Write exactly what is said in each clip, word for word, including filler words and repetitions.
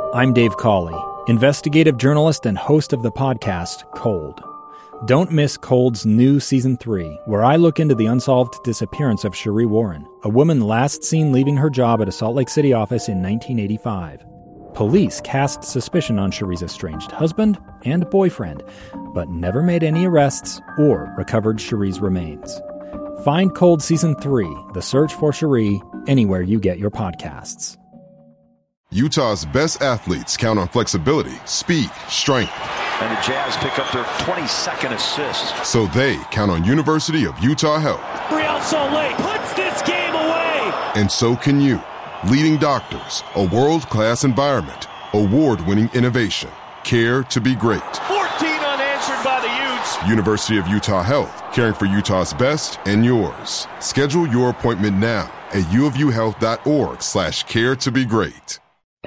I'm Dave Cawley, investigative journalist and host of the podcast Cold. Don't miss Cold's new Season three, where I look into the unsolved disappearance of Sheree Warren, a woman last seen leaving her job at a Salt Lake City office in nineteen eighty-five. Police cast suspicion on Sheree's estranged husband and boyfriend, but never made any arrests or recovered Sheree's remains. Find Cold Season three, The Search for Sheree, anywhere you get your podcasts. Utah's best athletes count on flexibility, speed, strength. And the Jazz pick up their twenty-second assist. So they count on University of Utah Health. Real Salt Lake puts this game away. And so can you. Leading doctors, a world-class environment, award-winning innovation, care to be great. fourteen unanswered by the Utes. University of Utah Health, caring for Utah's best and yours. Schedule your appointment now at uofuhealth.org slash care to be great.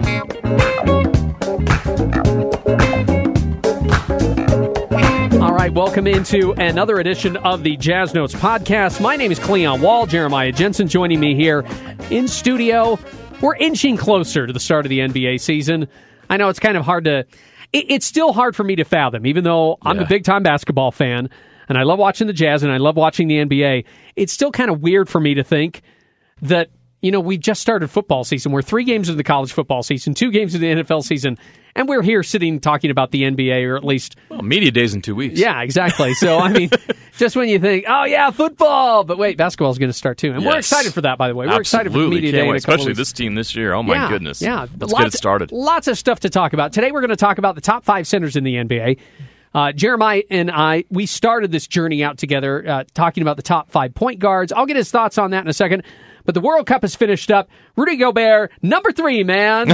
All right, welcome into another edition of the Jazz Notes podcast. My name is Cleon Wall, Jeremiah Jensen joining me here in studio. We're inching closer to the start of the N B A season. I know it's kind of hard to, it, it's still hard for me to fathom, even though I'm yeah. a big-time basketball fan, and I love watching the Jazz, and I love watching the N B A. It's still kind of weird for me to think that, you know, we just started football season. We're three games into the college football season, two games into the N F L season, and we're here sitting talking about the N B A, or at least... Well, media days in two weeks. Yeah, exactly. So, I mean, just when you think, oh, yeah, football, but wait, basketball is going to start too. And yes. we're excited for that, by the way. We're Absolutely. excited for media Can't day. Wait. In a couple Especially weeks. this team this year. Oh, my yeah, goodness. Yeah. Let's lots, get it started. Lots of stuff to talk about. Today, we're going to talk about the top five centers in the N B A. Uh, Jeremiah and I, we started this journey out together, uh, talking about the top five point guards. I'll get his thoughts on that in a second. But the World Cup is finished up. Rudy Gobert, number three, man.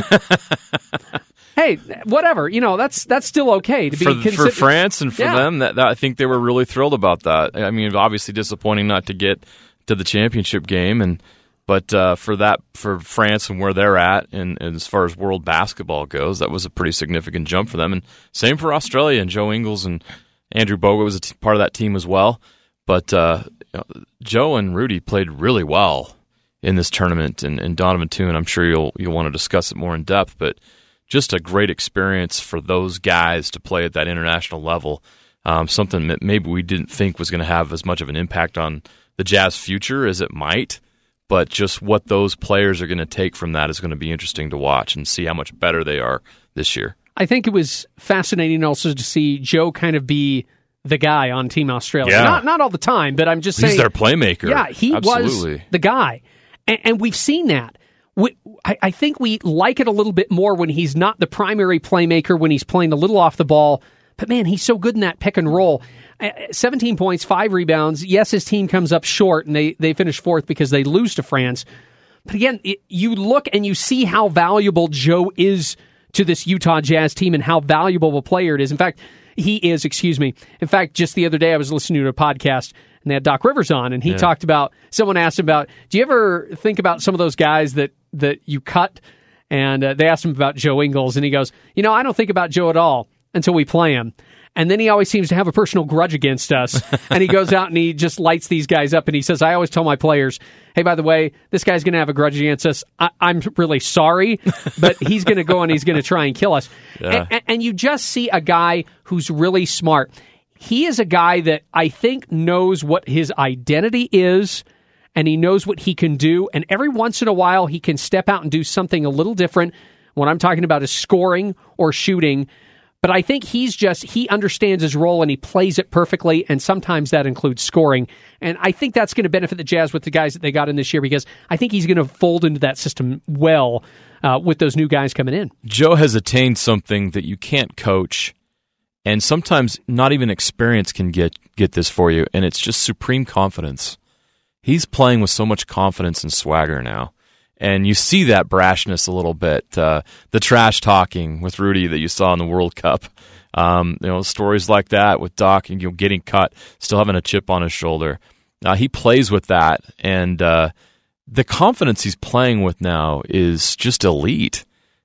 Hey, whatever. You know, that's that's still okay to be for, considered. For France and for yeah. them, that, that I think they were really thrilled about that. I mean, obviously disappointing not to get to the championship game, and but uh, for that, for France and where they're at, and, and as far as world basketball goes, that was a pretty significant jump for them. And same for Australia, and Joe Ingles and Andrew Bogut was a t- part of that team as well. But uh, you know, Joe and Rudy played really well in this tournament, and, and Donovan too, and I'm sure you'll you'll want to discuss it more in depth, but just a great experience for those guys to play at that international level, um, something that maybe we didn't think was going to have as much of an impact on the Jazz future as it might, but just what those players are going to take from that is going to be interesting to watch and see how much better they are this year. I think it was fascinating also to see Joe kind of be the guy on Team Australia. Yeah. Not not all the time, but I'm just saying. He's their playmaker. Yeah, he Absolutely. was the guy. And, and we've seen that. We, I, I think we like it a little bit more when he's not the primary playmaker, when he's playing a little off the ball. But man, he's so good in that pick and roll. Uh, seventeen points, five rebounds. Yes, his team comes up short, and they, they finish fourth because they lose to France. But again, it, you look and you see how valuable Joe is to this Utah Jazz team and how valuable of a player it is. In fact, he is, excuse me. In fact, just the other day I was listening to a podcast, and they had Doc Rivers on, and he yeah. talked about, someone asked him about, do you ever think about some of those guys that, that you cut? And uh, they asked him about Joe Ingles, and he goes, you know, I don't think about Joe at all until we play him. And then he always seems to have a personal grudge against us. And he goes out and he just lights these guys up. And he says, I always tell my players, hey, by the way, this guy's going to have a grudge against us. I- I'm really sorry, but he's going to go and he's going to try and kill us. Yeah. And-, and you just see a guy who's really smart. He is a guy that I think knows what his identity is, and he knows what he can do. And every once in a while, he can step out and do something a little different. What I'm talking about is scoring or shooting. But I think he's just, he understands his role and he plays it perfectly, and sometimes that includes scoring. And I think that's going to benefit the Jazz with the guys that they got in this year, because I think he's going to fold into that system well uh, with those new guys coming in. Joe has attained something that you can't coach, and sometimes not even experience can get, get this for you, and it's just supreme confidence. He's playing with so much confidence and swagger now. And you see that brashness a little bit, uh, the trash talking with Rudy that you saw in the World Cup. Um, you know, stories like that with Doc, and you know, getting cut, still having a chip on his shoulder. Uh, he plays with that, and uh, the confidence he's playing with now is just elite.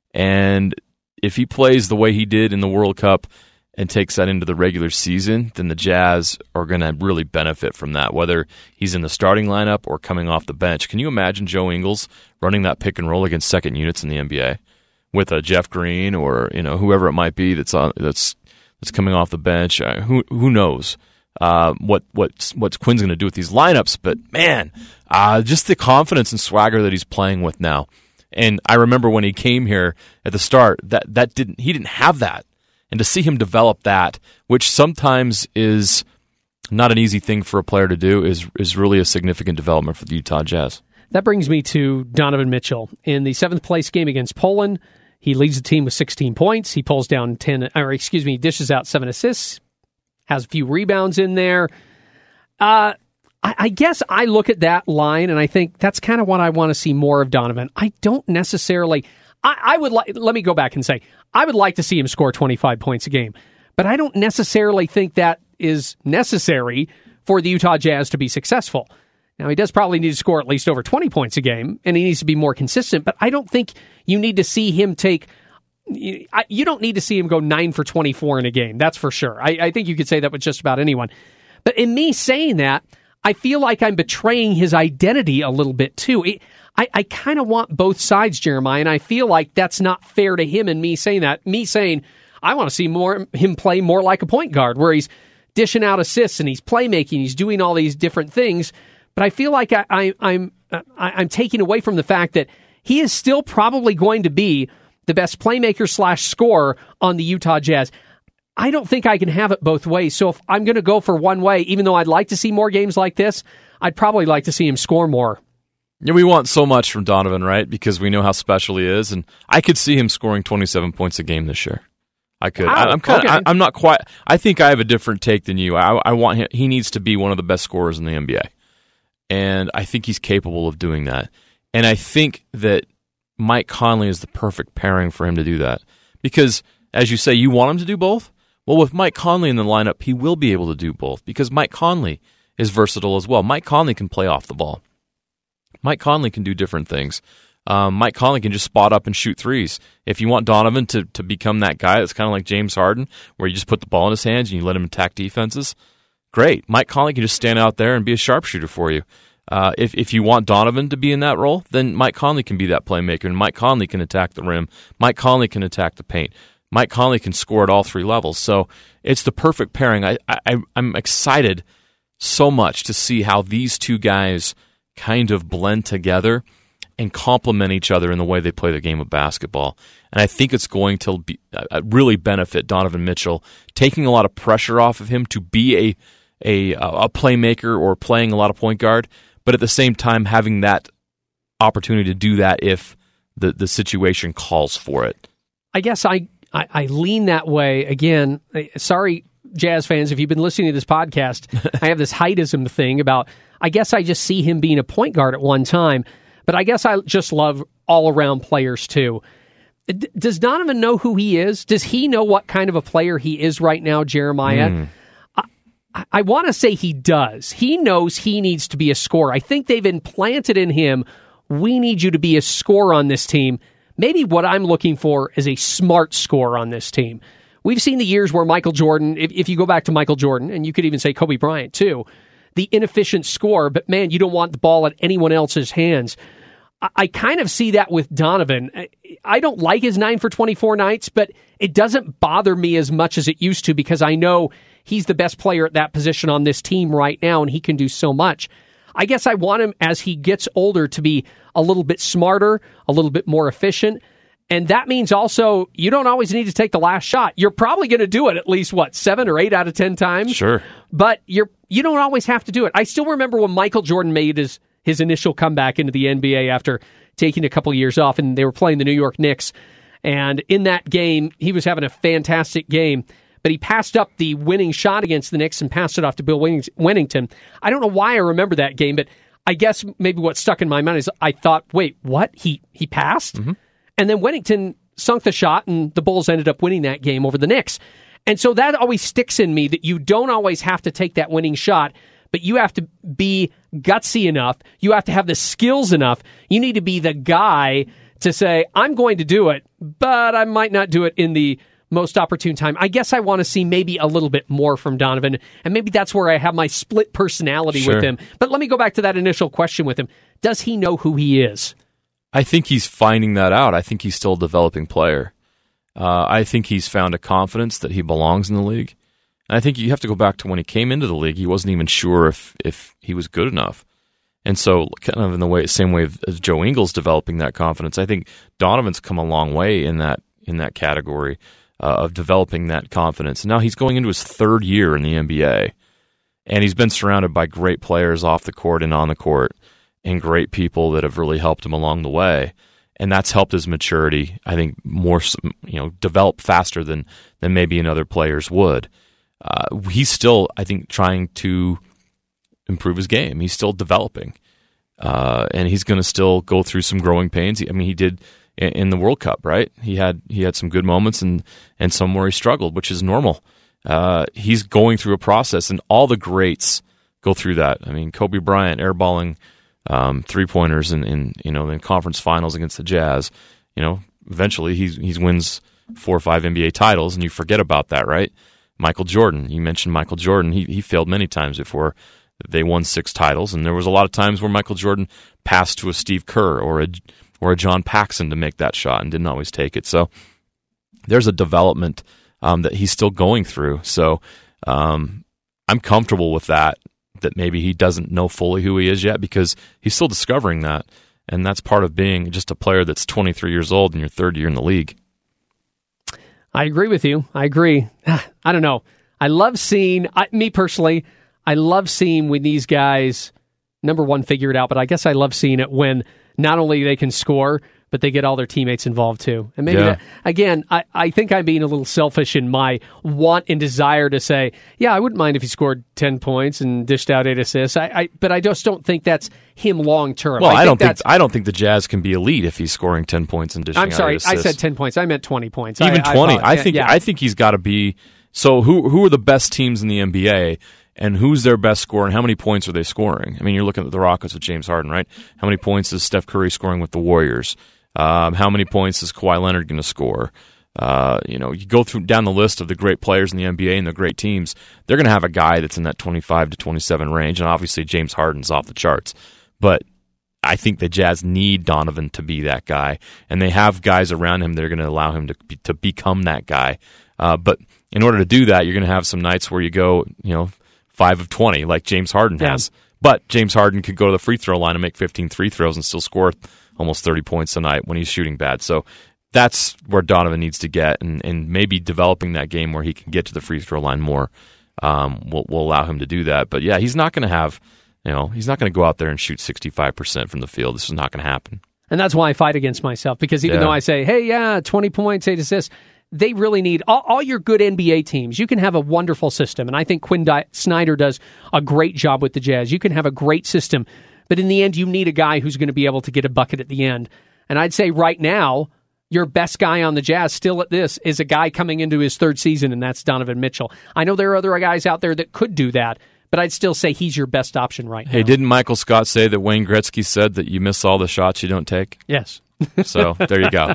And if he plays the way he did in the World Cup and takes that into the regular season, then the Jazz are going to really benefit from that, whether he's in the starting lineup or coming off the bench. Can you imagine Joe Ingles running that pick and roll against second units in the N B A with a Jeff Green or you know whoever it might be that's on, that's that's coming off the bench. Uh, who who knows uh, what what what Quinn's going to do with these lineups? But man, uh, just the confidence and swagger that he's playing with now. And I remember when he came here at the start, that that didn't he didn't have that, and to see him develop that, which sometimes is not an easy thing for a player to do, is is really a significant development for the Utah Jazz. That brings me to Donovan Mitchell. In the seventh place game against Poland, he leads the team with sixteen points. He pulls down ten, or excuse me, dishes out seven assists, has a few rebounds in there. Uh, I, I guess I look at that line and I think that's kind of what I want to see more of Donovan. I don't necessarily, I, I would like, let me go back and say, I would like to see him score twenty-five points a game, but I don't necessarily think that is necessary for the Utah Jazz to be successful. Now, he does probably need to score at least over twenty points a game, and he needs to be more consistent, but I don't think you need to see him take... You don't need to see him go nine for twenty-four in a game, that's for sure. I, I think you could say that with just about anyone. But in me saying that, I feel like I'm betraying his identity a little bit, too. It, I, I kind of want both sides, Jeremiah, and I feel like that's not fair to him and me saying that. Me saying, I want to see more him play more like a point guard, where he's dishing out assists and he's playmaking, he's doing all these different things. But I feel like I, I, I'm I, I'm taking away from the fact that he is still probably going to be the best playmaker slash scorer on the Utah Jazz. I don't think I can have it both ways. So if I'm going to go for one way, even though I'd like to see more games like this, I'd probably like to see him score more. Yeah, we want so much from Donovan, right? Because we know how special he is, and I could see him scoring twenty-seven points a game this year. I could. Wow, I, I'm kind of. okay. I'm not quite. I think I have a different take than you. I, I want him. He needs to be one of the best scorers in the N B A. And I think he's capable of doing that. And I think that Mike Conley is the perfect pairing for him to do that. Because, as you say, you want him to do both? Well, with Mike Conley in the lineup, he will be able to do both. Because Mike Conley is versatile as well. Mike Conley can play off the ball. Mike Conley can do different things. Um, Mike Conley can just spot up and shoot threes. If you want Donovan to, to become that guy that's kind of like James Harden, where you just put the ball in his hands and you let him attack defenses, great. Mike Conley can just stand out there and be a sharpshooter for you. Uh, if if you want Donovan to be in that role, then Mike Conley can be that playmaker, and Mike Conley can attack the rim. Mike Conley can attack the paint. Mike Conley can score at all three levels. So it's the perfect pairing. I, I I'm excited so much to see how these two guys kind of blend together and complement each other in the way they play the game of basketball. And I think it's going to be, uh, really benefit Donovan Mitchell, taking a lot of pressure off of him to be a a a playmaker or playing a lot of point guard, but at the same time having that opportunity to do that if the, the situation calls for it. I guess I, I, I lean that way. Again, sorry, Jazz fans, if you've been listening to this podcast, I have this heightism thing about, I guess I just see him being a point guard at one time, but I guess I just love all-around players too. D- does Donovan know who he is? Does he know what kind of a player he is right now, Jeremiah? Mm. I, I want to say he does. He knows he needs to be a scorer. I think they've implanted in him, we need you to be a scorer on this team. Maybe what I'm looking for is a smart scorer on this team. We've seen the years where Michael Jordan, if, if you go back to Michael Jordan, and you could even say Kobe Bryant too, the inefficient scorer, but man, you don't want the ball at anyone else's hands. I, I kind of see that with Donovan. I, I don't like his nine for twenty-four nights, but it doesn't bother me as much as it used to because I know he's the best player at that position on this team right now, and he can do so much. I guess I want him, as he gets older, to be a little bit smarter, a little bit more efficient. And that means also you don't always need to take the last shot. You're probably going to do it at least, what, seven or eight out of ten times? Sure. But you're, you don't always have to do it. I still remember when Michael Jordan made his, his initial comeback into the N B A after taking a couple years off, and they were playing the New York Knicks. And in that game, he was having a fantastic game. But he passed up the winning shot against the Knicks and passed it off to Bill Wennington. I don't know why I remember that game, but I guess maybe what stuck in my mind is I thought, wait, what? He he passed? Mm-hmm. And then Wennington sunk the shot, and the Bulls ended up winning that game over the Knicks. And so that always sticks in me, that you don't always have to take that winning shot, but you have to be gutsy enough. You have to have the skills enough. You need to be the guy to say, I'm going to do it, but I might not do it in the most opportune time. I guess I want to see maybe a little bit more from Donovan, and maybe that's where I have my split personality sure. with him. But let me go back to that initial question with him. Does he know who he is? I think he's finding that out. I think he's still a developing player. Uh, I think he's found a confidence that he belongs in the league. And I think you have to go back to when he came into the league. He wasn't even sure if if he was good enough. And so, kind of in the way, same way as Joe Ingles developing that confidence, I think Donovan's come a long way in that in that category uh, of developing that confidence. And now he's going into his third year in the N B A, and he's been surrounded by great players off the court and on the court, and great people that have really helped him along the way. And that's helped his maturity, I think, more, you know, develop faster than, than maybe another players would. Uh, he's still, I think, trying to improve his game. He's still developing. Uh, and he's going to still go through some growing pains. I mean, he did in, in the World Cup, right? He had he had some good moments and, and some where he struggled, which is normal. Uh, he's going through a process, and all the greats go through that. I mean, Kobe Bryant airballing Um, three pointers in, in you know in conference finals against the Jazz. You know, eventually he he wins four or five N B A titles, and you forget about that, right? Michael Jordan, you mentioned Michael Jordan. He he failed many times before they won six titles, and there was a lot of times where Michael Jordan passed to a Steve Kerr or a or a John Paxson to make that shot and didn't always take it. So there's a development um, that he's still going through. So um, I'm comfortable with that. That maybe he doesn't know fully who he is yet because he's still discovering that. And that's part of being just a player that's twenty-three years old in your third year in the league. I agree with you. I agree. I don't know. I love seeing, I, me personally, I love seeing when these guys, number one, figure it out, but I guess I love seeing it when not only they can score, but they get all their teammates involved too. And maybe, yeah. that, again, I, I think I'm being a little selfish in my want and desire to say, yeah, I wouldn't mind if he scored ten points and dished out eight assists. I, I but I just don't think that's him long term. Well, I, I don't think that's, I don't think the Jazz can be elite if he's scoring ten points and dishing I'm sorry, out eight assists. I said ten points. I meant twenty points. Even I, twenty. I, I think yeah. I think he's got to be. So who who are the best teams in the N B A? And who's their best scorer, and how many points are they scoring? I mean, you're looking at the Rockets with James Harden, right? How many points is Steph Curry scoring with the Warriors? Um, how many points is Kawhi Leonard going to score? Uh, you know, you go through down the list of the great players in the N B A and the great teams. They're going to have a guy that's in that twenty-five to twenty-seven range, and obviously James Harden's off the charts. But I think the Jazz need Donovan to be that guy, and they have guys around him that are going to allow him to be, to become that guy. Uh, but in order to do that, you're going to have some nights where you go, you know, five of twenty, like James Harden yeah. has. But James Harden could go to the free throw line and make fifteen free throws and still score almost thirty points a night when he's shooting bad. So that's where Donovan needs to get, and, and maybe developing that game where he can get to the free throw line more um, will, will allow him to do that. But yeah, he's not going to have, you know, he's not going to go out there and shoot sixty-five percent from the field. This is not going to happen. And that's why I fight against myself, because even yeah. though I say, hey, yeah, twenty points, eight assists, they really need all, all your good N B A teams. You can have a wonderful system, and I think Quinn Di- Snyder does a great job with the Jazz. You can have a great system, but in the end, you need a guy who's going to be able to get a bucket at the end. And I'd say right now, your best guy on the Jazz still at this is a guy coming into his third season, and that's Donovan Mitchell. I know there are other guys out there that could do that, but I'd still say he's your best option right now. Hey, didn't Michael Scott say that Wayne Gretzky said that you miss all the shots you don't take? Yes. So there you go.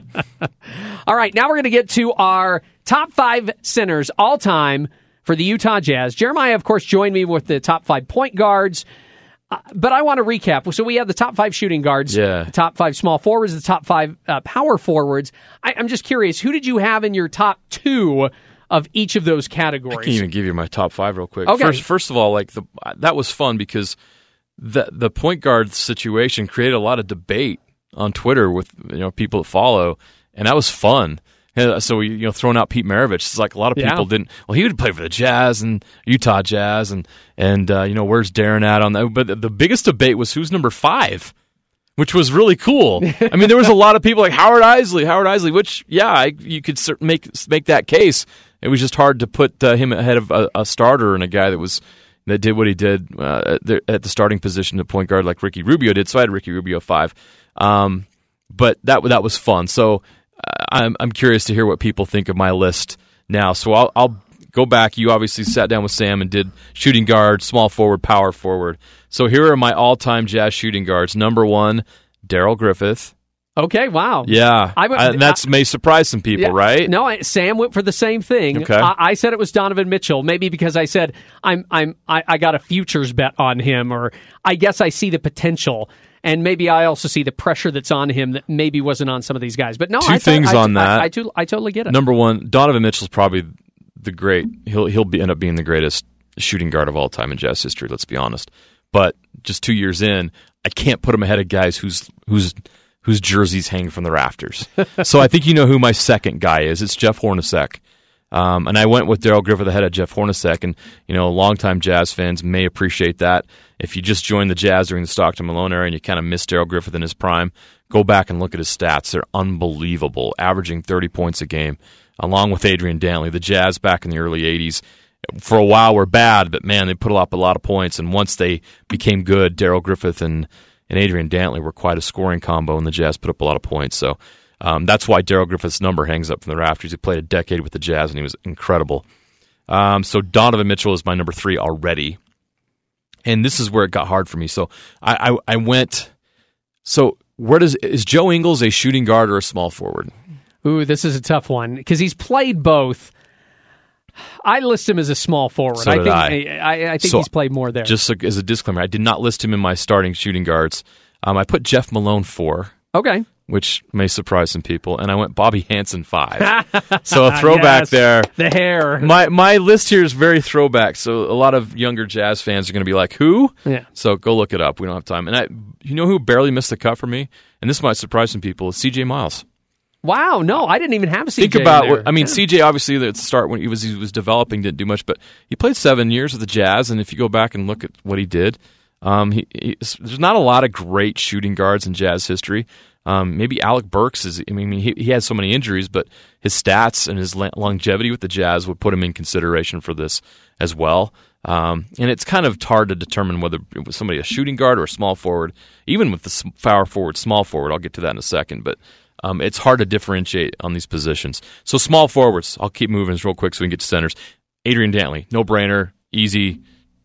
All right, now we're going to get to our top five centers all time for the Utah Jazz. Jeremiah, of course, joined me with the top five point guards, uh, but I want to recap. So we have the top five shooting guards, yeah. the top five small forwards, the top five uh, power forwards. I, I'm just curious, who did you have in your top two of each of those categories? I can even give you my top five real quick. Okay. First, first of all, like the that was fun because the the point guard situation created a lot of debate on Twitter with you know people that follow, and that was fun. So you know, throwing out Pete Maravich, it's like a lot of people yeah. didn't. Well, he would play for the Jazz and Utah Jazz, and and uh, you know where's Darren at on that? But the, the biggest debate was who's number five, which was really cool. I mean, there was a lot of people like Howard Isley, Howard Isley, which yeah, I, you could make make that case. It was just hard to put uh, him ahead of a, a starter and a guy that was. That did what he did uh, at, the, at the starting position at point guard like Ricky Rubio did. So I had Ricky Rubio five, um, but that that was fun. So uh, I'm I'm curious to hear what people think of my list now. So I'll I'll go back. You obviously sat down with Sam and did shooting guard, small forward, power forward. So here are my all-time Jazz shooting guards. Number one, Darrell Griffith. Okay, wow. Yeah, I, I, that may surprise some people, yeah, right? No, I, Sam went for the same thing. Okay. I, I said it was Donovan Mitchell, maybe because I said I'm I'm I, I got a futures bet on him, or I guess I see the potential. And maybe I also see the pressure that's on him that maybe wasn't on some of these guys. But no, Two I things I, on I, that. I, I, to, I totally get it. Number one, Donovan Mitchell's probably the great. He'll he'll be, end up being the greatest shooting guard of all time in Jazz history. Let's be honest. But just two years in, I can't put him ahead of guys whose whose whose jerseys hang from the rafters. So I think you know who my second guy is. It's Jeff Hornacek. Um, and I went with Darrell Griffith ahead of Jeff Hornacek, and you know, longtime Jazz fans may appreciate that. If you just joined the Jazz during the Stockton Malone era and you kind of missed Darrell Griffith in his prime, go back and look at his stats. They're unbelievable, averaging thirty points a game, along with Adrian Dantley. The Jazz back in the early eighties, for a while, were bad, but man, they put up a lot of points. And once they became good, Darrell Griffith and, and Adrian Dantley were quite a scoring combo, and the Jazz put up a lot of points. So Um, that's why Darrell Griffith's number hangs up from the rafters. He played a decade with the Jazz, and he was incredible. Um, so Donovan Mitchell is my number three already. And this is where it got hard for me. So I, I, I went... So where does is Joe Ingles a shooting guard or a small forward? Ooh, this is a tough one, because he's played both. I list him as a small forward. So I did think I. I, I think So he's played more there. Just so, as a disclaimer, I did not list him in my starting shooting guards. Um, I put Jeff Malone four. Okay. Which may surprise some people, and I went Bobby Hansen five. So a throwback yes, there. The hair. My my list here is very throwback, so a lot of younger Jazz fans are going to be like, who? Yeah. So go look it up. We don't have time. And I, you know who barely missed the cut for me? And this might surprise some people, is C J Miles. Wow, no, I didn't even have C J. Think about in there. what I mean. Yeah. C J obviously at the start when he was he was developing didn't do much, but he played seven years with the Jazz, and if you go back and look at what he did, um, he, he there's not a lot of great shooting guards in Jazz history. Um, maybe Alec Burks is. I mean, he he had so many injuries, but his stats and his longevity with the Jazz would put him in consideration for this as well. Um, and it's kind of hard to determine whether it was somebody a shooting guard or a small forward. Even with the power forward, small forward, I'll get to that in a second. But um, it's hard to differentiate on these positions. So small forwards, I'll keep moving real quick so we can get to centers. Adrian Dantley, no brainer, easy.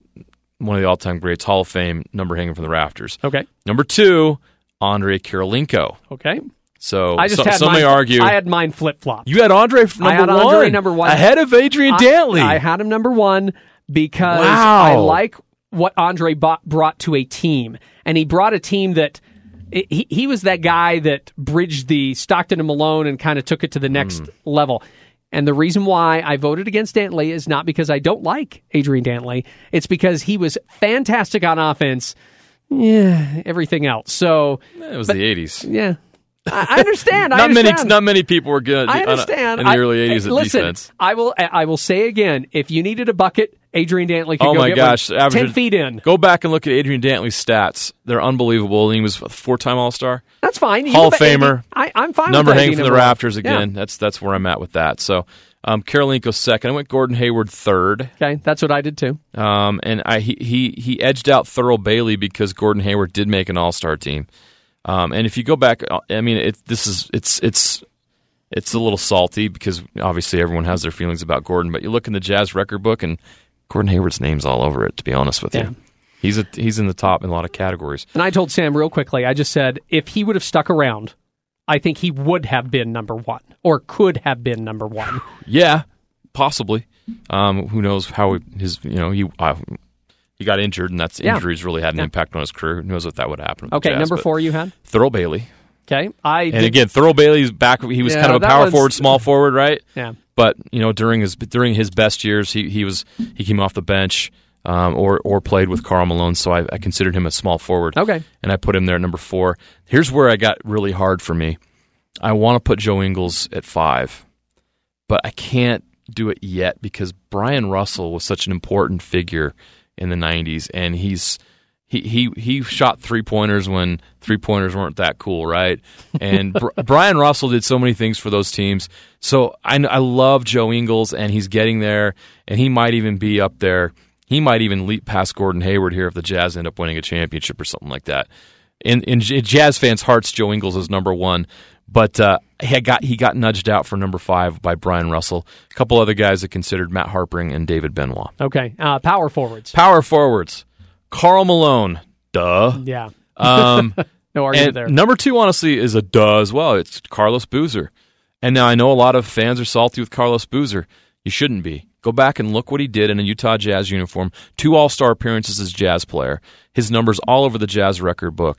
One of the all-time greats, Hall of Fame, number hanging from the rafters. Okay. Number two, Andre Kirilenko. Okay. So I just so, had some mine, may argue. I had mine flip-flop. You had Andre f- number I had one. Andre number one. Ahead of Adrian I, Dantley. I had him number one because Wow. I like what Andre bought, brought to a team. And he brought a team that... He, he was that guy that bridged the Stockton and Malone and kind of took it to the next mm. level. And the reason why I voted against Dantley is not because I don't like Adrian Dantley. It's because he was fantastic on offense. Yeah, everything else. So it was but, the eighties. Yeah. I, I understand. not I understand. many not many people were good I understand. in the I, early eighties at listen, defense. I will I will say again, if you needed a bucket, Adrian Dantley could oh go my get gosh, one average, ten feet in. Go back and look at Adrian Dantley's stats. They're unbelievable. He was a four-time All-Star. That's fine. Hall of A D, Famer. I, I'm fine Number with that hanging being from the number rafters one. again. Yeah. That's that's where I'm at with that. So um, Kirilenko second. I went Gordon Hayward third. Okay, that's what I did too. Um, and I he, he he edged out Thurl Bailey because Gordon Hayward did make an All-Star team. Um, and if you go back, I mean, it, this is it's it's it's a little salty because obviously everyone has their feelings about Gordon. But you look in the Jazz record book, and Gordon Hayward's name's all over it. To be honest with yeah. you, he's a, he's in the top in a lot of categories. And I told Sam real quickly. I just said if he would have stuck around, I think he would have been number one or could have been number one. Yeah, possibly. Um, who knows how his you know he. Uh, He got injured, and that's yeah. injuries really had an yeah. impact on his career. Who knows what that would happen? With okay, the Jazz, number four you had? Thurl Bailey. Okay, I and did... again, Thurl Bailey's back. He was yeah, kind of a power was... forward, small forward, right? Yeah. But you know, during his during his best years, he he was he came off the bench um, or or played with Karl Malone. So I, I considered him a small forward. Okay, and I put him there at number four. Here's where I got really hard for me. I want to put Joe Ingles at five, but I can't do it yet because Brian Russell was such an important figure in the nineties, and he's he he he shot three pointers when three pointers weren't that cool, right? And Br- Brian Russell did so many things for those teams. So I I love Joe Ingles, and he's getting there, and he might even be up there. He might even leap past Gordon Hayward here if the Jazz end up winning a championship or something like that. In in Jazz fans' hearts, Joe Ingles is number one. But uh, he got he got nudged out for number five by Brian Russell. A couple other guys that considered Matt Harpring and David Benoit. Okay, uh, power forwards. Power forwards. Karl Malone. Duh. Yeah. Um, no argument and there. Number two, honestly, is a duh as well. It's Carlos Boozer. And now I know a lot of fans are salty with Carlos Boozer. You shouldn't be. Go back and look what he did in a Utah Jazz uniform. Two All-Star appearances as Jazz player. His numbers all over the Jazz record book.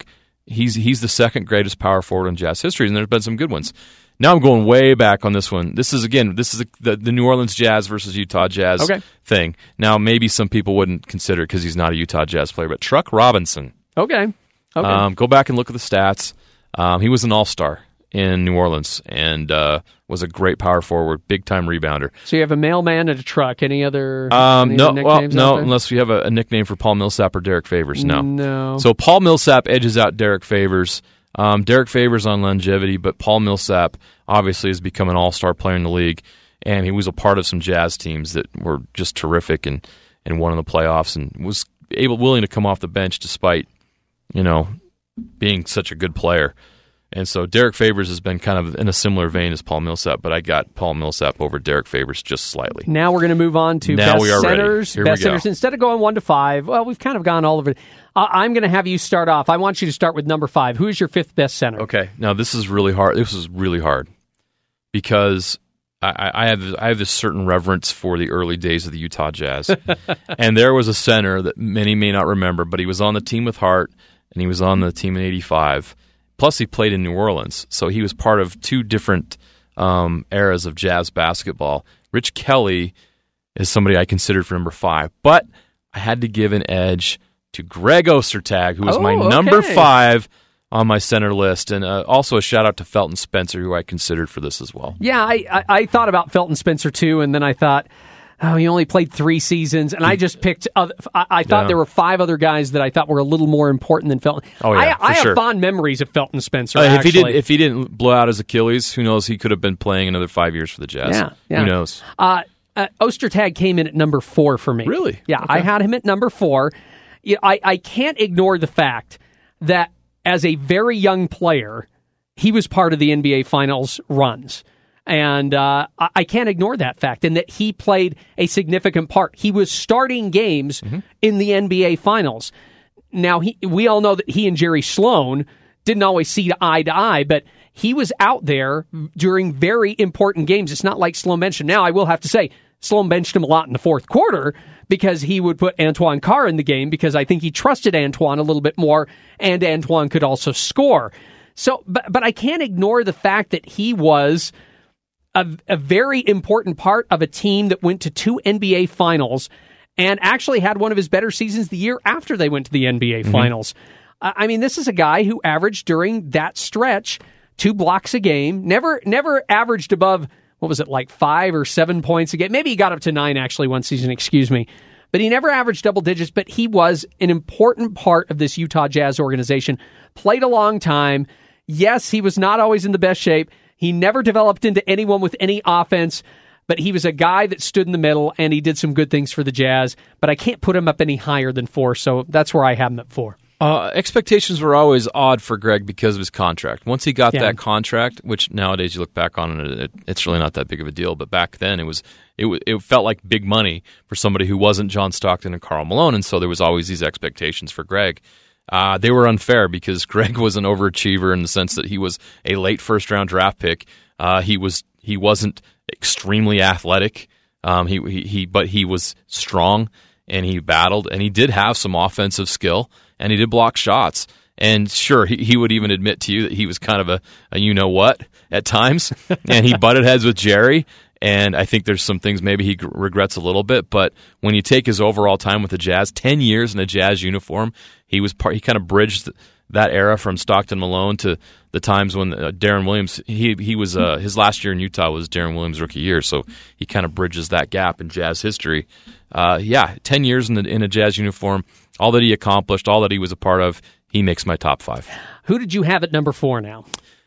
he's he's the second greatest power forward in Jazz history, and there's been some good ones. Now I'm going way back on this one. This is, again, this is a, the, the New Orleans Jazz versus Utah Jazz okay. thing. Now, maybe some people wouldn't consider it because he's not a Utah Jazz player, but Truck Robinson. Okay. Okay. Um, go back and look at the stats. Um, he was an all-star in New Orleans and uh, was a great power forward, big-time rebounder. So you have a mailman and a truck. Any other, um, any no, other well, nicknames? no, unless you have a, a nickname for Paul Millsap or Derek Favors. No. No. So Paul Millsap edges out Derek Favors. Um, Derek Favors on longevity, but Paul Millsap obviously has become an all-star player in the league, and he was a part of some Jazz teams that were just terrific and, and won in the playoffs and was able willing to come off the bench despite, you know, being such a good player. And so Derek Favors has been kind of in a similar vein as Paul Millsap, but I got Paul Millsap over Derek Favors just slightly. Now we're going to move on to now best we are centers. Ready. Here best we go. centers. Instead of going one to five, well, we've kind of gone all over it. Uh, I'm going to have you start off. I want you to start with number five. Who is your fifth best center? Okay. Now this is really hard. This is really hard because I, I have I have this certain reverence for the early days of the Utah Jazz, and there was a center that many may not remember, but he was on the team with Hart, and he was on the team in eighty-five. Plus, he played in New Orleans, so he was part of two different um, eras of Jazz basketball. Rich Kelly is somebody I considered for number five, but I had to give an edge to Greg Ostertag, who was oh, my okay. number five on my center list, and uh, also a shout-out to Felton Spencer, who I considered for this as well. Yeah, I, I, I thought about Felton Spencer, too, and then I thought, oh, he only played three seasons, and I just picked other, I, I thought Yeah. there were five other guys that I thought were a little more important than Felton. Oh, yeah, I, I for sure. have fond memories of Felton Spencer, Uh, if actually. he didn't, if he didn't blow out his Achilles, who knows? He could have been playing another five years for the Jazz. Yeah, yeah. Who knows? Uh, uh, Ostertag came in at number four for me. Really? Yeah, Okay. I had him at number four. Yeah, I, I can't ignore the fact that as a very young player, he was part of the N B A Finals runs. And uh, I, I can't ignore that fact, and that he played a significant part. He was starting games mm-hmm. in the N B A Finals. Now, he, we all know that he and Jerry Sloan didn't always see eye to eye, but he was out there during very important games. It's not like Sloan benched him. Now, I will have to say, Sloan benched him a lot in the fourth quarter because he would put Antoine Carr in the game because I think he trusted Antoine a little bit more, and Antoine could also score. So, but, but I can't ignore the fact that he was a, a very important part of a team that went to two N B A Finals and actually had one of his better seasons the year after they went to the N B A mm-hmm. Finals. I mean, this is a guy who averaged during that stretch two blocks a game, never never averaged above, what was it, like five or seven points a game. Maybe he got up to nine, actually, one season, excuse me. But he never averaged double digits, but he was an important part of this Utah Jazz organization. Played a long time. Yes, he was not always in the best shape. He never developed into anyone with any offense, but he was a guy that stood in the middle, and he did some good things for the Jazz. But I can't put him up any higher than four, so that's where I have him at four. Uh, expectations were always odd for Greg because of his contract. Once he got Yeah. that contract, which nowadays you look back on and it, it's really not that big of a deal, but back then it was it, w- it felt like big money for somebody who wasn't John Stockton and Karl Malone, and so there was always these expectations for Greg. Uh, they were unfair because Greg was an overachiever in the sense that he was a late first round draft pick. Uh, he was he wasn't extremely athletic. Um, he, he he but he was strong and he battled and he did have some offensive skill. And he did block shots. And sure, he, he would even admit to you that he was kind of a, a you-know-what at times. And he butted heads with Jerry. And I think there's some things maybe he g- regrets a little bit. But when you take his overall time with the Jazz, ten years in a Jazz uniform, he was part, he kind of bridged that era from Stockton Malone to the times when uh, Darren Williams, he he was uh, his last year in Utah was Darren Williams' rookie year. So he kind of bridges that gap in Jazz history. Uh, yeah, ten years in, the, in a Jazz uniform. All that he accomplished, all that he was a part of, he makes my top five. Who did you have at number four now?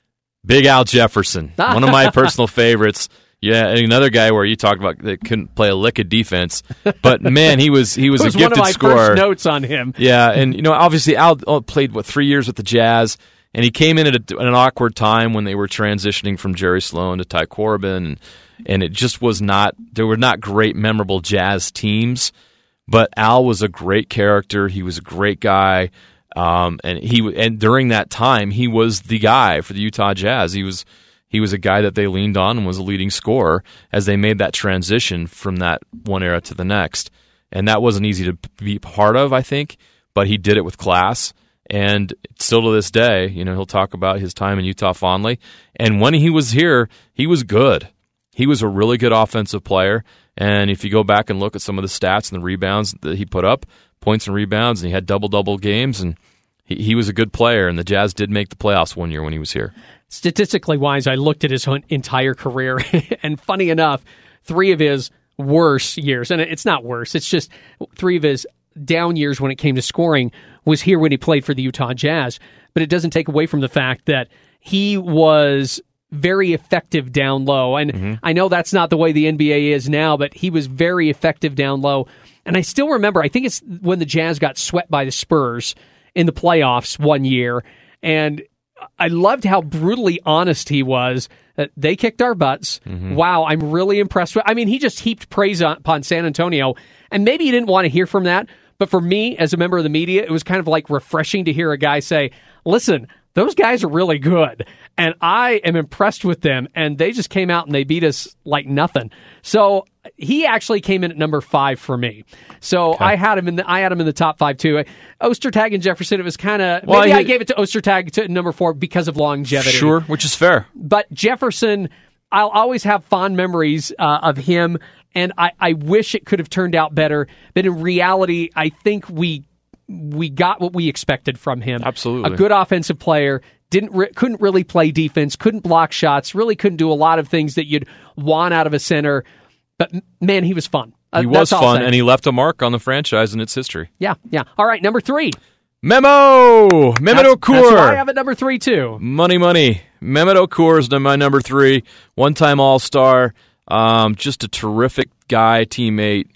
Big Al Jefferson, one of my personal favorites. Yeah, and another guy where you talked about that couldn't play a lick of defense, but man, he was he was, It was a gifted one of my scorer. first notes on him. Yeah, and you know, obviously Al played what three years with the Jazz, and he came in at, a, at an awkward time when they were transitioning from Jerry Sloan to Ty Corbin, and, and it just was not. There were not great, memorable Jazz teams. But Al was a great character. He was a great guy, um, and he and during that time he was the guy for the Utah Jazz. He was he was a guy that they leaned on and was a leading scorer as they made that transition from that one era to the next. And that wasn't easy to be part of, I think, but he did it with class. And still to this day, you know, he'll talk about his time in Utah fondly. And when he was here, he was good. He was a really good offensive player. And if you go back and look at some of the stats and the rebounds that he put up, points and rebounds, and he had double-double games, and he, he was a good player. And the Jazz did make the playoffs one year when he was here. Statistically wise, I looked at his entire career, and funny enough, three of his worse years, and it's not worse, it's just three of his down years when it came to scoring was here when he played for the Utah Jazz. But it doesn't take away from the fact that he was very effective down low. And mm-hmm. I know that's not the way the N B A is now, but he was very effective down low. And I still remember, I think it's when the Jazz got swept by the Spurs in the playoffs one year. And I loved how brutally honest he was. That they kicked our butts. Mm-hmm. Wow, I'm really impressed with. I mean, he just heaped praise upon San Antonio. And maybe he didn't want to hear from that. But for me, as a member of the media, it was kind of like refreshing to hear a guy say, listen, those guys are really good, and I am impressed with them, and they just came out and they beat us like nothing. So he actually came in at number five for me. So okay. I had him in the I had him in the top five too. Ostertag and Jefferson, it was kind of well, maybe I, I gave it to Ostertag to number four because of longevity. Sure, which is fair. But Jefferson, I'll always have fond memories uh, of him. And I, I wish it could have turned out better. But in reality, I think we we got what we expected from him. Absolutely. A good offensive player, didn't re- couldn't really play defense, couldn't block shots, really couldn't do a lot of things that you'd want out of a center. But, man, he was fun. Uh, he was fun, and he left a mark on the franchise and its history. Yeah, yeah. All right, number three. Memo! Mehmet That's, Okur. that's why I have it number three, too. Money, money. Mehmet Okur is my number three. One-time All-Star. Um, just a terrific guy, teammate.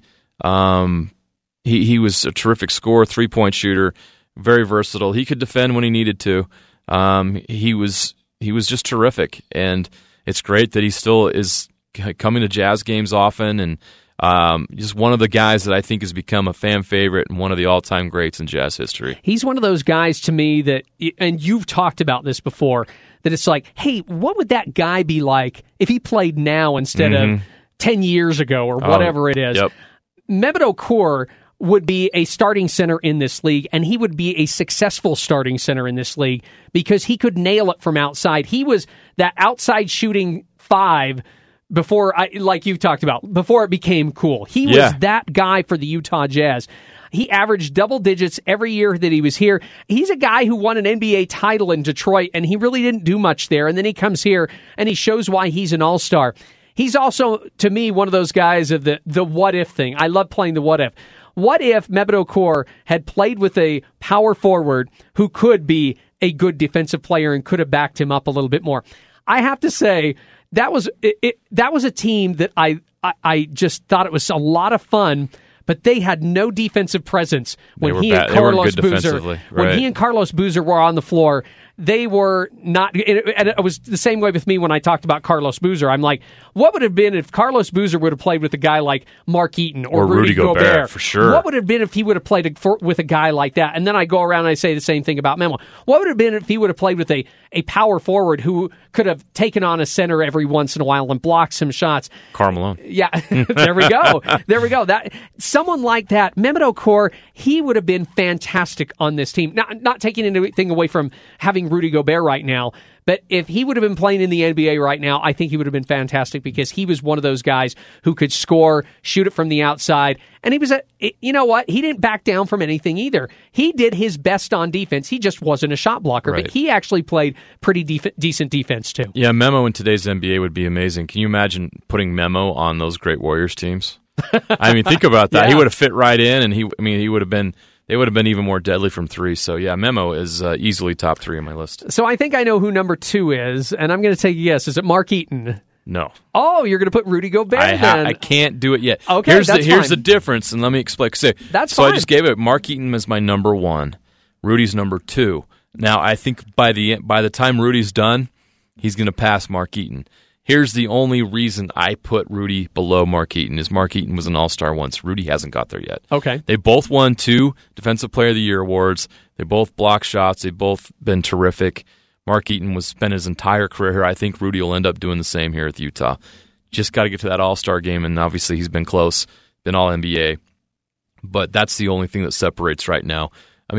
Um, he he was a terrific scorer, three-point shooter, very versatile. He could defend when he needed to. Um, he was he was just terrific, and it's great that he still is coming to Jazz games often, and um, just one of the guys that I think has become a fan favorite and one of the all-time greats in Jazz history. He's one of those guys to me that, and you've talked about this before, that it's like, hey, what would that guy be like if he played now instead mm-hmm. of ten years ago or whatever oh, it is? Yep. Mehmet Okur would be a starting center in this league, and he would be a successful starting center in this league because he could nail it from outside. He was that outside shooting five before, I, like you've talked about, before it became cool. He was yeah. that guy for the Utah Jazz. He averaged double digits every year that he was here. He's a guy who won an N B A title in Detroit, and he really didn't do much there. And then he comes here, and he shows why he's an all-star. He's also, to me, one of those guys of the, the what-if thing. I love playing the what-if. What if Mehmet Okur had played with a power forward who could be a good defensive player and could have backed him up a little bit more? I have to say, that was it, it, that was a team that I, I, I just thought it was a lot of fun. But they had no defensive presence when he bad. and Carlos Boozer right. when he and Carlos Boozer were on the floor. They were not, and it was the same way with me when I talked about Carlos Boozer. I'm like, what would have been if Carlos Boozer would have played with a guy like Mark Eaton or, or Rudy, Rudy Gobert, Gobert? For sure. What would have been if he would have played a, for, with a guy like that? And then I go around and I say the same thing about Memo. What would have been if he would have played with a, a power forward who could have taken on a center every once in a while and blocked some shots? Karl Malone. Yeah, there we go. There we go. That someone like that, Mehmet Okur, he would have been fantastic on this team. Not, not taking anything away from having Rudy Gobert right now. Now, but if he would have been playing in the N B A right now, I think he would have been fantastic because he was one of those guys who could score, shoot it from the outside, and he was a, you know what? He didn't back down from anything either. He did his best on defense. He just wasn't a shot blocker, right. but he actually played pretty def- decent defense too. Yeah, Memo in today's N B A would be amazing. Can you imagine putting Memo on those great Warriors teams? I mean, think about that. Yeah. He would have fit right in, and he, I mean, he would have been. They would have been even more deadly from three. So, yeah, Memo is uh, easily top three on my list. So I think I know who number two is, and I'm going to take a guess. Is it Mark Eaton? No. Oh, you're going to put Rudy Gobert I ha- then. I can't do it yet. Okay, here's that's the, Here's fine. the difference, and let me explain. So, that's so fine. I just gave it Mark Eaton as my number one. Rudy's number two. Now, I think by the by the time Rudy's done, he's going to pass Mark Eaton. Here's the only reason I put Rudy below Mark Eaton is Mark Eaton was an all-star once. Rudy hasn't got there yet. Okay. They both won two Defensive Player of the Year awards. They both block shots. They've both been terrific. Mark Eaton was spent his entire career here. I think Rudy will end up doing the same here at Utah. Just got to get to that all-star game, and obviously he's been close, been all N B A. But that's the only thing that separates right now. I mean,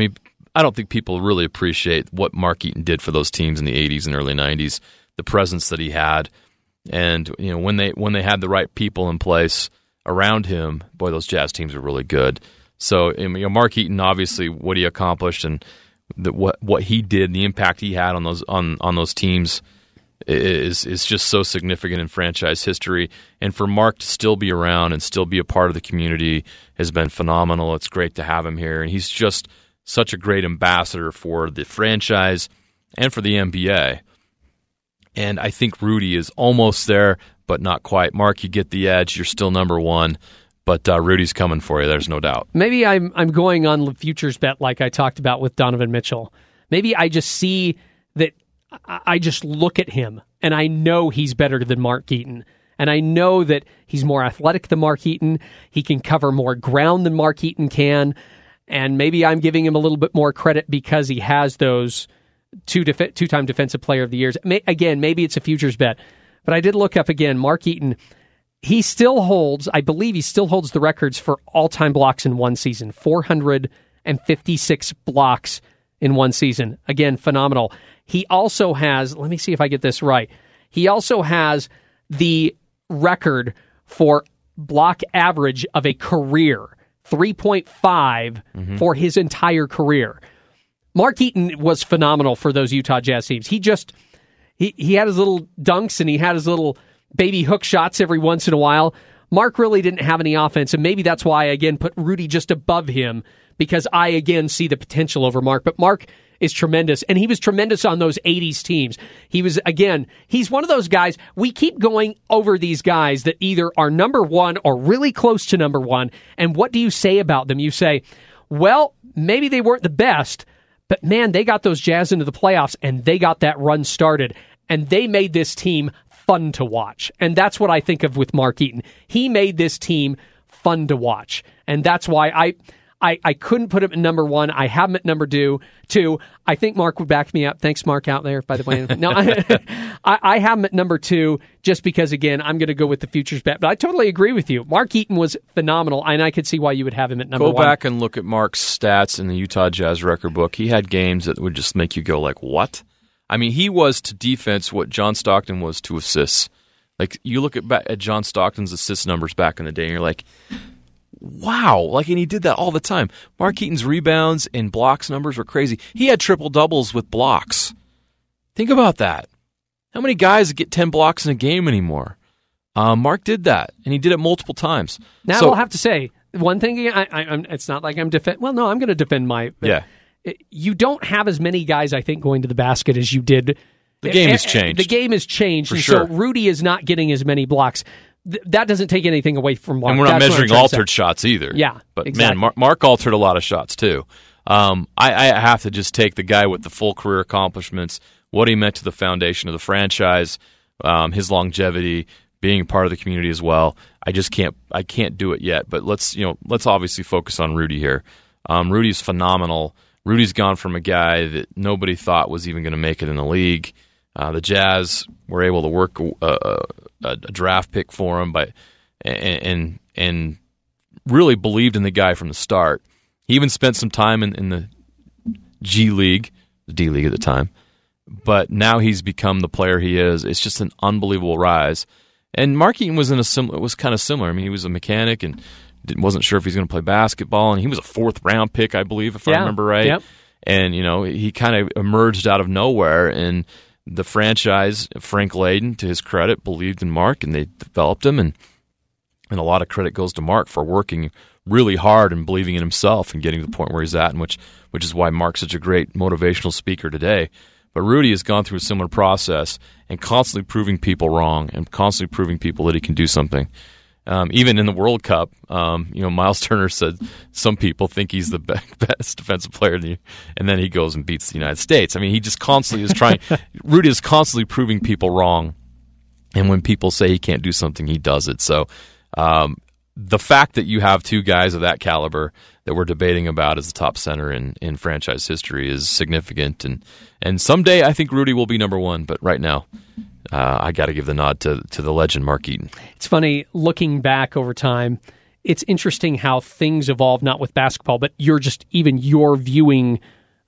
I don't think people really appreciate what Mark Eaton did for those teams in the eighties and early nineties, the presence that he had. And you know, when they when they had the right people in place around him, boy, those Jazz teams were really good. So, you know, Mark Eaton, obviously, what he accomplished and the, what what he did, the impact he had on those on, on those teams is is just so significant in franchise history. And for Mark to still be around and still be a part of the community has been phenomenal. It's great to have him here, and he's just such a great ambassador for the franchise and for the N B A. And I think Rudy is almost there, but not quite. Mark, you get the edge. You're still number one, but uh, Rudy's coming for you. There's no doubt. Maybe I'm I'm going on the futures bet like I talked about with Donovan Mitchell. Maybe I just see that I just look at him and I know he's better than Mark Eaton. And I know that he's more athletic than Mark Eaton. He can cover more ground than Mark Eaton can. And maybe I'm giving him a little bit more credit because he has those two def- two-time Defensive Player of the Years. May- again, maybe it's a futures bet. But I did look up again, Mark Eaton, he still holds, I believe he still holds the records for all-time blocks in one season. four hundred fifty-six blocks in one season. Again, phenomenal. He also has, let me see if I get this right, he also has the record for block average of a career, three point five mm-hmm. for his entire career. Mark Eaton was phenomenal for those Utah Jazz teams. He just, he, he had his little dunks and he had his little baby hook shots every once in a while. Mark really didn't have any offense, and maybe that's why I, again, put Rudy just above him, because I, again, see the potential over Mark. But Mark is tremendous, and he was tremendous on those eighties teams. He was, again, he's one of those guys, we keep going over these guys that either are number one or really close to number one, and what do you say about them? You say, well, maybe they weren't the best, but man, they got those Jazz into the playoffs, and they got that run started, and they made this team fun to watch. And that's what I think of with Mark Eaton. He made this team fun to watch, and that's why I... I, I couldn't put him at number one. I have him at number two. Two. I think Mark would back me up. Thanks, Mark, out there, by the way. No, I, I have him at number two just because, again, I'm going to go with the futures bet. But I totally agree with you. Mark Eaton was phenomenal, and I could see why you would have him at number go one. Go back and look at Mark's stats in the Utah Jazz record book. He had games that would just make you go like, what? I mean, he was to defense what John Stockton was to assists. Like, you look at, at John Stockton's assist numbers back in the day, and you're like, wow, like, and he did that all the time. Mark Eaton's rebounds and blocks numbers were crazy. He had triple doubles with blocks. Think about that. How many guys get ten blocks in a game anymore? Uh, Mark did that, and he did it multiple times. Now so, I'll have to say one thing. I, I, I'm, it's not like I'm defend. Well, no, I'm going to defend my. Yeah. You don't have as many guys, I think, going to the basket as you did. The game has changed. The game has changed, For and sure. so Rudy is not getting as many blocks. That doesn't take anything away from Mark. And we're not That's measuring altered shots either. Yeah, But, exactly. man, Mark, Mark altered a lot of shots, too. Um, I, I have to just take the guy with the full career accomplishments, what he meant to the foundation of the franchise, um, his longevity, being part of the community as well. I just can't I can't do it yet. But let's you know let's obviously focus on Rudy here. Um, Rudy's phenomenal. Rudy's gone from a guy that nobody thought was even going to make it in the league. Uh, the Jazz were able to work a, a, a draft pick for him, by and, and and really believed in the guy from the start. He even spent some time in, in the G League, the D League at the time, but now he's become the player he is. It's just an unbelievable rise. And Mark Eaton was in a similar, was kind of similar. I mean, he was a mechanic and wasn't sure if he's going to play basketball, and he was a fourth round pick, I believe, if yeah. I remember right. Yep. And you know, he kind of emerged out of nowhere and. The franchise, Frank Layden, to his credit, believed in Mark, and they developed him, and and a lot of credit goes to Mark for working really hard and believing in himself and getting to the point where he's at, and which which is why Mark's such a great motivational speaker today. But Rudy has gone through a similar process and constantly proving people wrong and constantly proving people that he can do something. Um, even in the World Cup, um, you know, Miles Turner said some people think he's the best defensive player, in the, and then he goes and beats the United States. I mean, he just constantly is trying. Rudy is constantly proving people wrong, and when people say he can't do something, he does it. So, um, the fact that you have two guys of that caliber that we're debating about as the top center in, in franchise history is significant, and and someday I think Rudy will be number one. But right now. Uh, I got to give the nod to to the legend, Mark Eaton. It's funny, looking back over time, it's interesting how things evolve, not with basketball, but you're just, even your viewing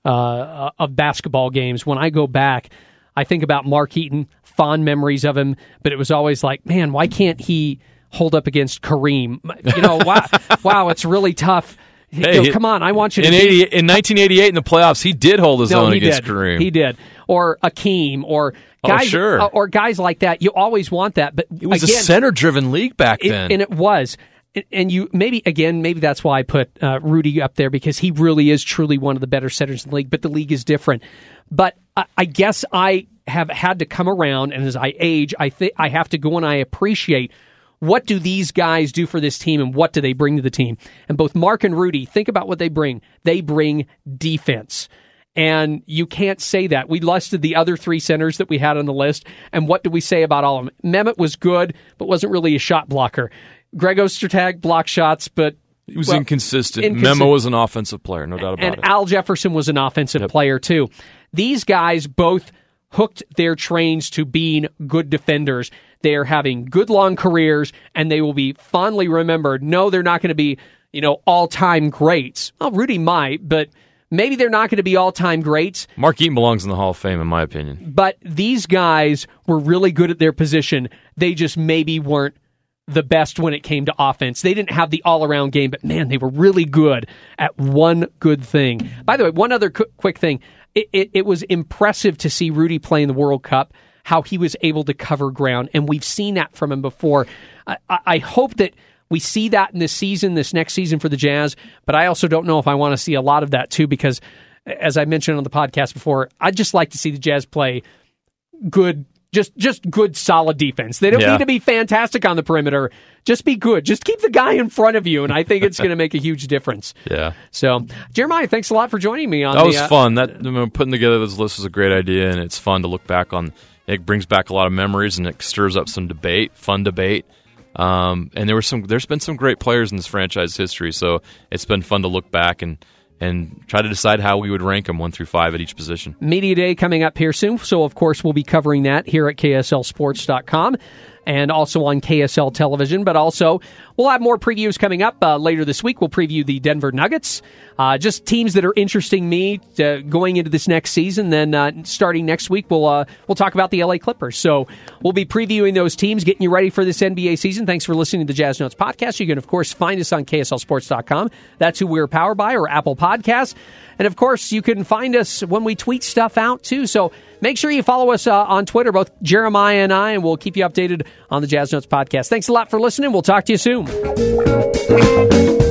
uh, of basketball games. When I go back, I think about Mark Eaton, fond memories of him, but it was always like, man, why can't he hold up against Kareem? You know, wow, wow, it's really tough. Hey, you know, come on, I want you to in, be... eighty, in nineteen eighty-eight in the playoffs, he did hold his no, own he against did. Kareem. He did. Or Akeem, or guys, oh, sure. uh, or guys like that. You always want that, but it was again, a center-driven league back it, then, and it was. And you maybe again, maybe that's why I put uh, Rudy up there, because he really is truly one of the better centers in the league. But the league is different. But I, I guess I have had to come around, and as I age, I think I have to go and I appreciate what do these guys do for this team, and what do they bring to the team. And both Mark and Rudy, think about what they bring. They bring defense. And you can't say that. We listed the other three centers that we had on the list, and what do we say about all of them? Mehmet was good, but wasn't really a shot blocker. Greg Ostertag blocked shots, but he was well, inconsistent. inconsistent. Memo was an offensive player, no doubt about and it. And Al Jefferson was an offensive Yep. player, too. These guys both hooked their trains to being good defenders. They are having good long careers, and they will be fondly remembered. No, they're not going to be, you know, all-time greats. Well, Rudy might, but maybe they're not going to be all-time greats. Mark Eaton belongs in the Hall of Fame, in my opinion. But these guys were really good at their position. They just maybe weren't the best when it came to offense. They didn't have the all-around game, but man, they were really good at one good thing. By the way, one other qu- quick thing. It, it, it was impressive to see Rudy play in the World Cup, how he was able to cover ground, and we've seen that from him before. I, I hope that we see that in this season, this next season for the Jazz, but I also don't know if I want to see a lot of that too, because as I mentioned on the podcast before, I'd just like to see the Jazz play good Just just good, solid defense. They don't Yeah. need to be fantastic on the perimeter. Just be good. Just keep the guy in front of you, and I think it's going to make a huge difference. Yeah. So, Jeremiah, thanks a lot for joining me on That the, was uh, fun. That you know, putting together this list was a great idea, and it's fun to look back on. It brings back a lot of memories, and it stirs up some debate, fun debate. Um, and there were some. There's been some great players in this franchise history, so it's been fun to look back and and try to decide how we would rank them one through five at each position. Media Day coming up here soon, so of course we'll be covering that here at K S L sports dot com and also on K S L Television, but also we'll have more previews coming up uh, later this week. We'll preview the Denver Nuggets, uh, just teams that are interesting me to, going into this next season. Then uh, starting next week, we'll uh, we'll talk about the L A Clippers. So we'll be previewing those teams, getting you ready for this N B A season. Thanks for listening to the Jazz Notes podcast. You can, of course, find us on K S L sports dot com. That's who we're powered by, or Apple Podcasts. And, of course, you can find us when we tweet stuff out, too. So make sure you follow us uh, on Twitter, both Jeremiah and I, and we'll keep you updated on the Jazz Notes podcast. Thanks a lot for listening. We'll talk to you soon.